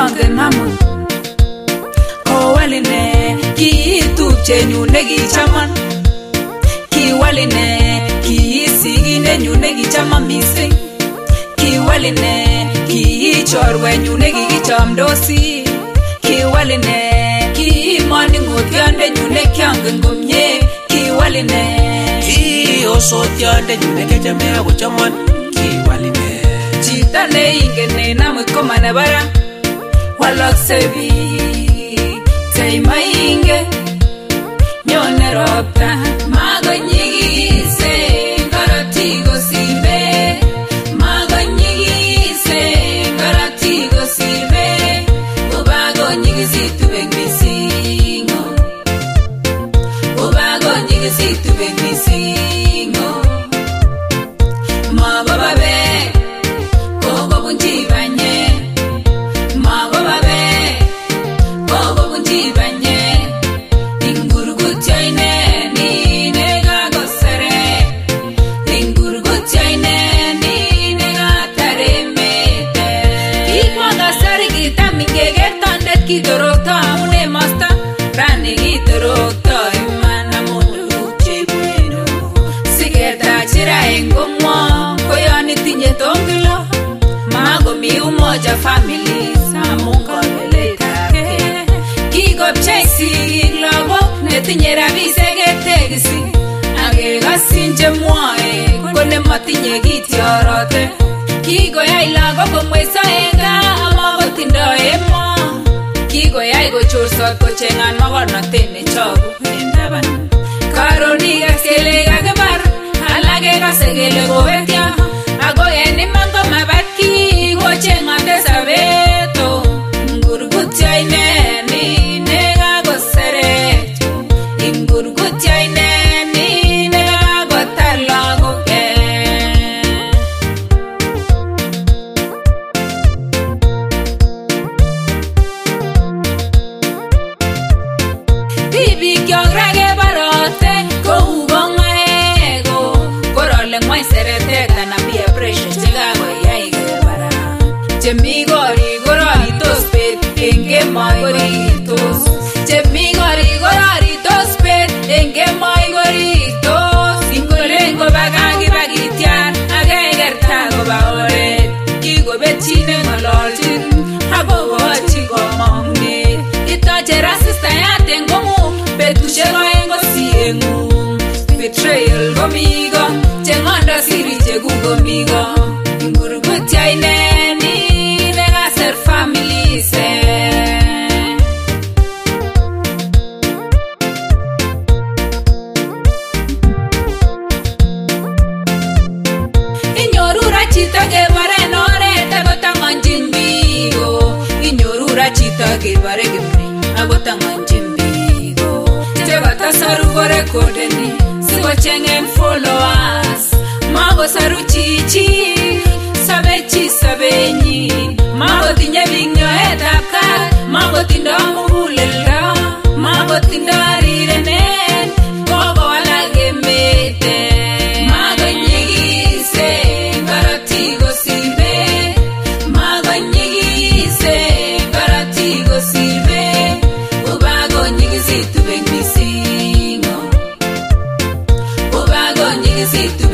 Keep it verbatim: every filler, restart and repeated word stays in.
mangen amut kowaline kiitupchenyu nekichaman kiwaline kiisiginenyu nekichaman mising kiwaline kiichorwenyu nekikichamdosi kiwaline kiimaning'otiondenyu nekiangen komye kiwaline kiiosotiondenyu nekechame akochaman kiwaline chito neingen nenamut komanebara walakse biik teimainge nyone ropta makonyigise korotik kosir beek makonyigise korotik kosir beek kobakonyigisitu beek mising kobakonyigisitu beek mising makoba beek kokobunchi banyek makoba beek kokobunchi banyek ingurgutyo ineni nekakosere ingurgutyo ineni nekataremete kikwa kasari kitamingekertondet kitorokto amune masta rani kitorokto iman amunuk cheibueno siketachira eng kong'wong koyon itinye tongilo makomi umoja families amun koleletabke kikopchei sigik lagok netinye rabisiek ketekisi akekasin chemwoe kole matinye kitiorote kikoyai lagok komweso eng gaa amakotindoi emo kikoyai kochorsot kocheng'an mokornotet nechogu eng taban karon ikas kele kakibar alake kase kele kobetyo ako en iman komabat kiy kocheng'ate sabeto ingurgutyo ineni nekakoseret ingurgutyo ineni nekakotar lagok tibikyok ra kebarote kou kong'aeko korole ng'wany seretet anan peer pressure chekakoyai kebara chemi korik kororitos bet eng kemoi korirtos chemi korik kororitos bet eng kemoi korirtos ingolen kobaka kibakityar akekerta koba oret kikobetchi neng'ololchin akokochi komong'unet itoche ra sistayat eng kong'ung betusiek oeng kosieng'ung betrayal komigo cheng'ondo siri chekuk komigo ingurgutyo ineni nekaser families inyoru ra chito kebaren oret akotang'onjin biiko inyoru ra chito kebare kimni akotang'onjin biiko chekatasaru korekodeni sikocheng'en followers makosaru chichi sabechi sabenyi makotinye biik nyoetab kat makotindo muguleldo makotindo rirenet kokowalak emet makonyigise korotik kosir beek makonyigise korotik kosir beek kobakonyigisitu beek mising kobakonyigisitu